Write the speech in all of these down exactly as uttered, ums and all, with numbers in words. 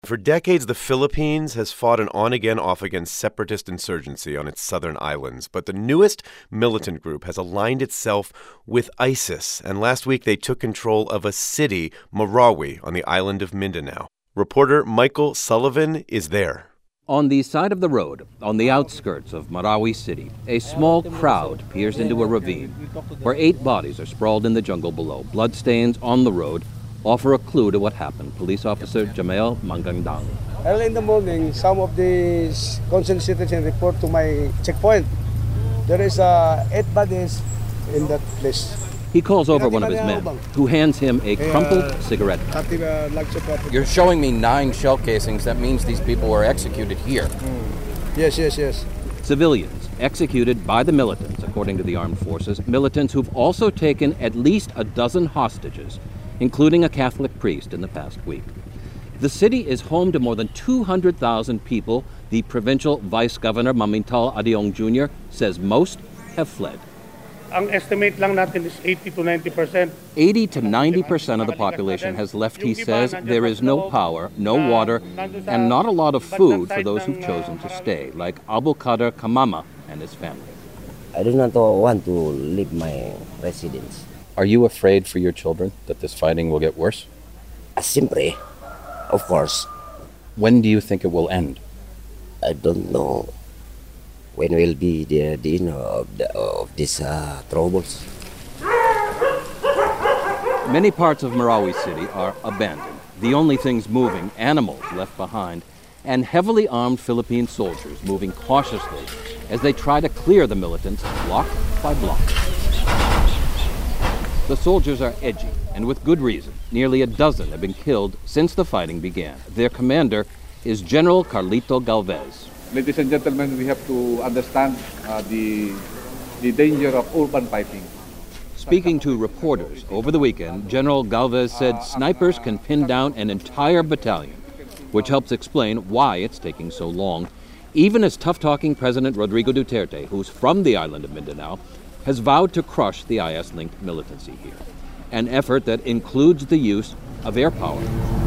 For decades, the Philippines has fought an on-again, off-again separatist insurgency on its southern islands. But the newest militant group has aligned itself with ISIS, and last week they took control of a city, Marawi, on the island of Mindanao. Reporter Michael Sullivan is there. On the side of the road, on the outskirts of Marawi City, a small crowd peers into a ravine where eight bodies are sprawled in the jungle below. Bloodstains on the road offer a clue to what happened. Police officer Jamel Mangandang. Early in the morning, some of the concerned citizens report to my checkpoint. There is uh, eight bodies in that place. He calls over one of his men, who hands him a crumpled cigarette. You're showing me nine shell casings. That means these people were executed here. Mm. Yes, yes, yes. Civilians executed by the militants, according to the armed forces. Militants who've also taken at least a dozen hostages, including a Catholic priest in the past week. The city is home to more than two hundred thousand people. The provincial vice governor, Mamintal Adiong Junior, says most have fled. Ang estimate lang natin is eighty to ninety percent. eighty to ninety percent of the population has left, he says. There is no power, no water, and not a lot of food for those who've chosen to stay, like Abu Qadr Kamama and his family. I do not want to leave my residence. Are you afraid for your children that this fighting will get worse? Uh, simply, of course. When do you think it will end? I don't know. When will be the, the end of, the, of these uh, troubles? Many parts of Marawi City are abandoned. The only things moving, animals left behind, and heavily armed Philippine soldiers moving cautiously as they try to clear the militants block by block. The soldiers are edgy, and with good reason. Nearly a dozen have been killed since the fighting began. Their commander is General Carlito Galvez. Ladies and gentlemen, we have to understand uh, the, the danger of urban fighting. Speaking to reporters over the weekend, General Galvez said snipers can pin down an entire battalion, which helps explain why it's taking so long, even as tough-talking President Rodrigo Duterte, who's from the island of Mindanao, has vowed to crush the I S-linked militancy here, an effort that includes the use of air power.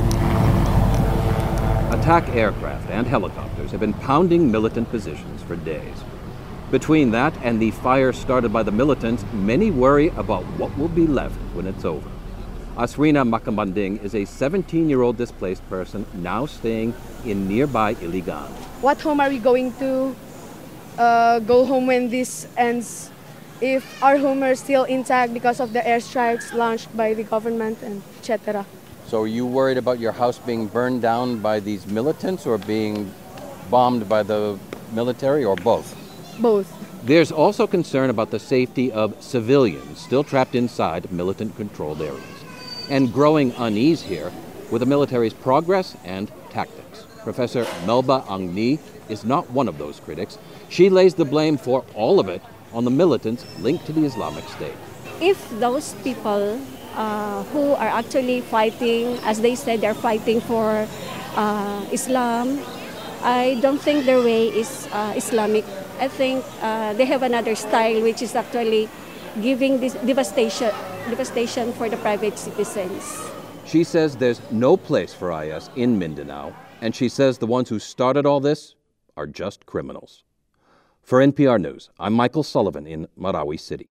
Attack aircraft and helicopters have been pounding militant positions for days. Between that and the fire started by the militants, many worry about what will be left when it's over. Asrina Makambanding is a seventeen-year-old displaced person now staying in nearby Iligan. What home are we going to uh, go home when this ends? If our home are still intact because of the airstrikes launched by the government and et cetera. So are you worried about your house being burned down by these militants or being bombed by the military, or both? Both. There's also concern about the safety of civilians still trapped inside militant-controlled areas, and growing unease here with the military's progress and tactics. Professor Melba Angni is not one of those critics. She lays the blame for all of it on the militants linked to the Islamic State. If those people Uh, who are actually fighting, as they said, they're fighting for uh, Islam, I don't think their way is uh, Islamic. I think uh, they have another style, which is actually giving this devastation, devastation for the private citizens. She says there's no place for I S in Mindanao, and she says the ones who started all this are just criminals. For N P R News, I'm Michael Sullivan in Marawi City.